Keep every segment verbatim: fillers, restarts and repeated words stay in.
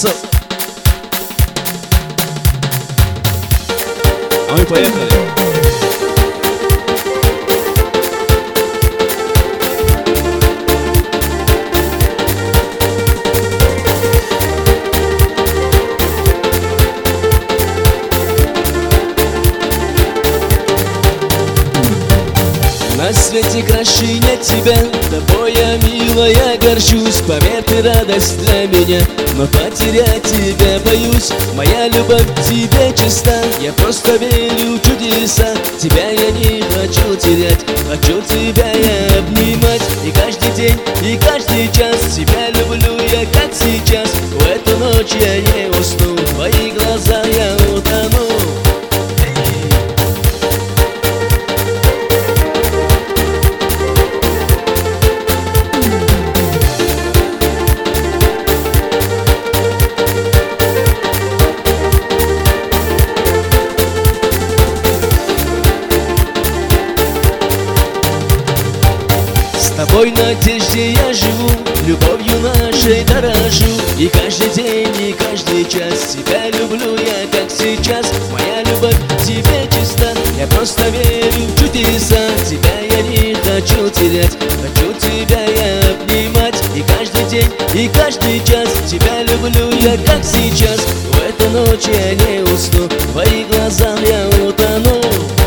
Кузнецов. А мы поехали. На свете краше нет тебя, тобой я, милая, горжусь. Поверь, ты радость для меня, но потерять тебя боюсь. Моя любовь к тебе чиста, я просто верю в чудеса. Тебя я не хочу терять, хочу тебя я обнимать. И каждый день, и каждый час тебя люблю я, как сейчас. В эту ночь я не усну, в твои глаза я утону. С тобой в надежде я живу, любовью нашей дорожу. И каждый день, и каждый час тебя люблю я, как сейчас. Моя любовь к тебе чиста, я просто верю в чудеса. Тебя я не хочу терять, хочу тебя я обнимать. И каждый день, и каждый час тебя люблю я, как сейчас. В эту ночь я не усну, в твоих глазах я утону.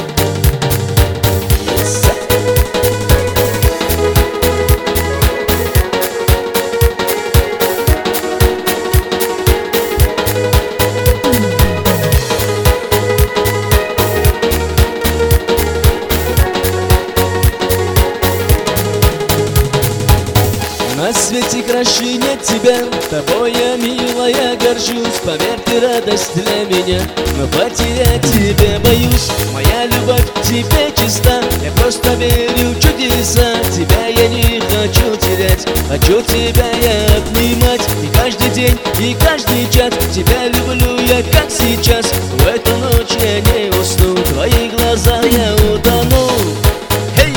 На свете краше нет тебя, тобой я, милая, горжусь. Поверь, ты радость для меня, но потерять тебя боюсь. Моя любовь к тебе чиста, я просто верю в чудеса. Тебя я не хочу терять, хочу тебя я обнимать. И каждый день, и каждый час тебя люблю я, как сейчас. В эту ночь я не усну, в твоих глазах я утону. Hey!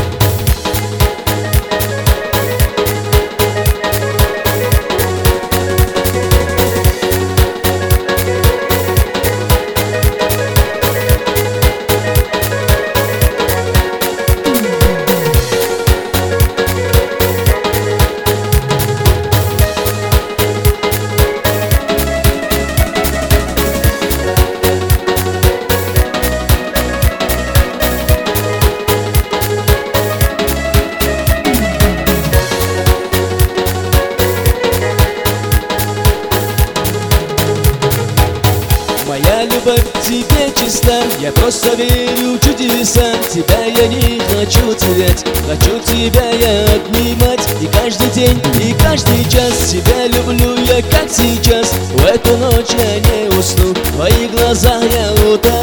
Моя любовь к тебе чиста, я просто верю в чудеса. Тебя я не хочу терять, хочу тебя я обнимать. И каждый день, и каждый час тебя люблю я, как сейчас. В эту ночь я не усну, в твоих глазах я утону.